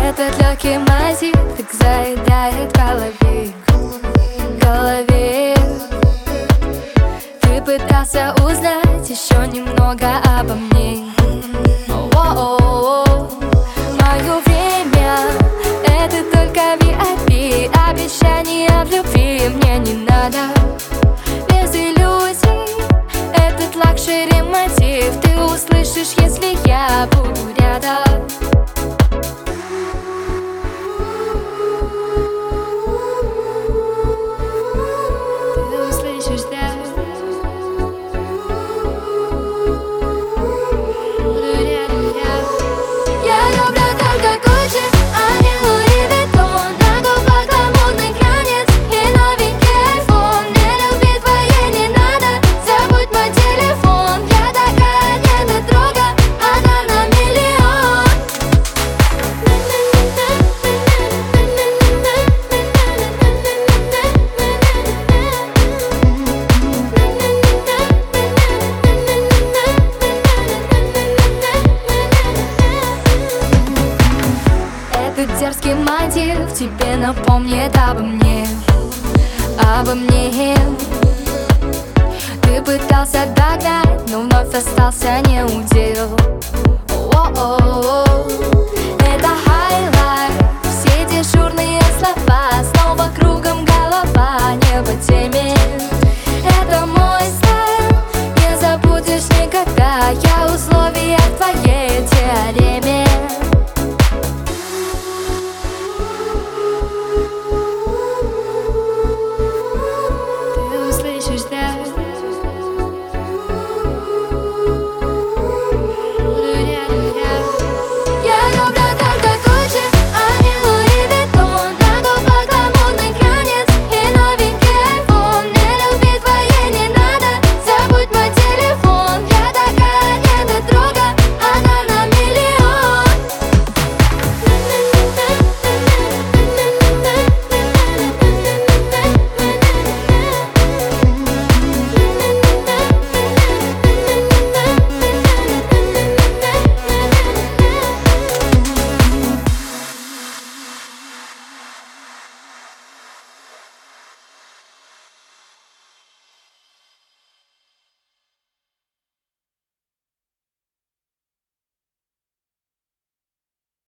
Этот легкий мотив так заедает в голове. Ты пытался узнать еще немного обо мне. Мое время — это только VIP. Обещания в любви мне не надо. Без иллюзий этот лакшери мотив ты услышишь, если я буду рядом. Ты услышишь, да? Буду рядом я. Я люблю только Гуччи, а не Луи Виттон. На губах гламурный глянец и новенький айфон. Мне любви твоей не надо, забудь мой телефон. Я такая недотрога, она на миллион. Этот дерзкий мотив тебе напомнит обо мне, обо мне. Ты пытался догнать, но вновь остался неудел. О-о-о.